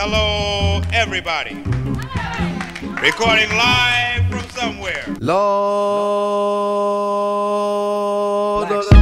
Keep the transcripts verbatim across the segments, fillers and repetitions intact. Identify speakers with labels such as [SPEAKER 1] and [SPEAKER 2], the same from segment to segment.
[SPEAKER 1] Hello, everybody. Recording live from somewhere.
[SPEAKER 2] Lord of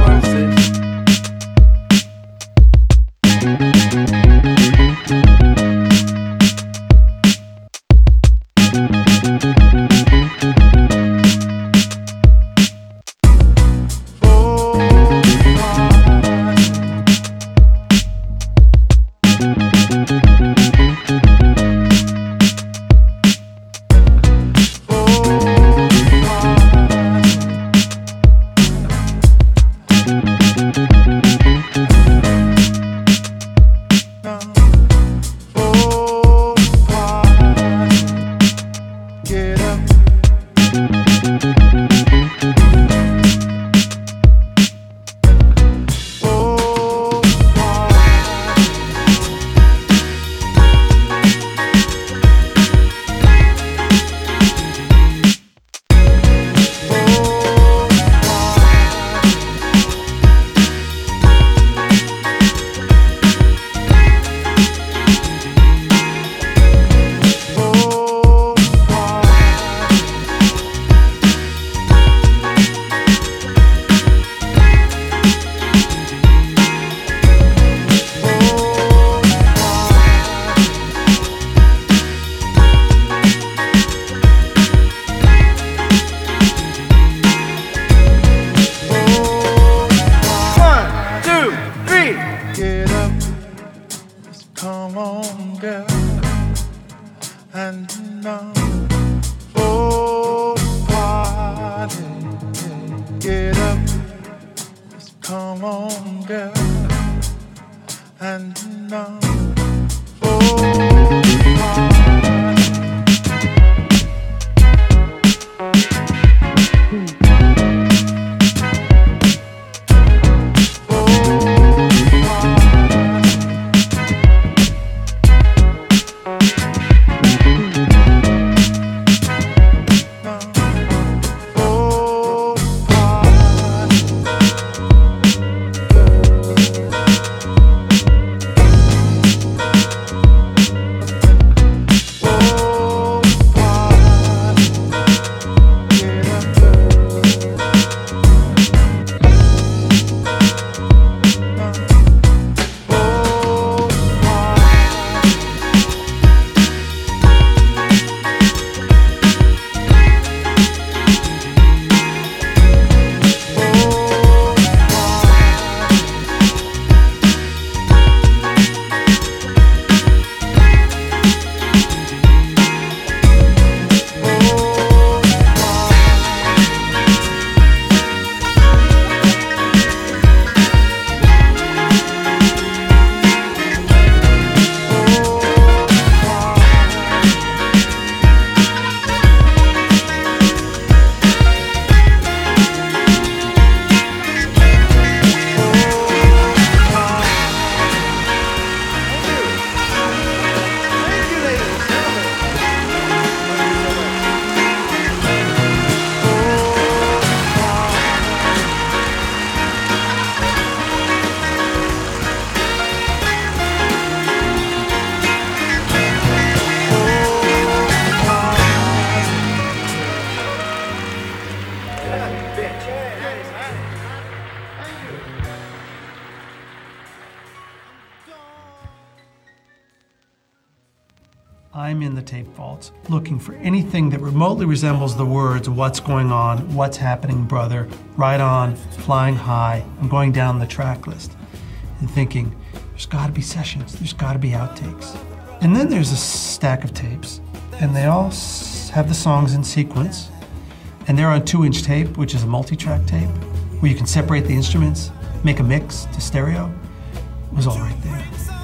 [SPEAKER 3] I'm in the tape vaults looking for anything that remotely resembles the words, what's going on, what's happening, brother, right on, flying high. I'm going down the track list and thinking, there's gotta be sessions, there's gotta be outtakes. And then there's a stack of tapes, and they all have the songs in sequence, and they're on two inch tape, which is a multi-track tape, where you can separate the instruments, make a mix to stereo. It was all right there.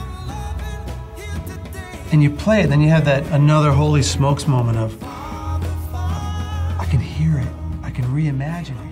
[SPEAKER 3] And you play it, then you have that another holy smokes moment of, I can hear it, I can reimagine it.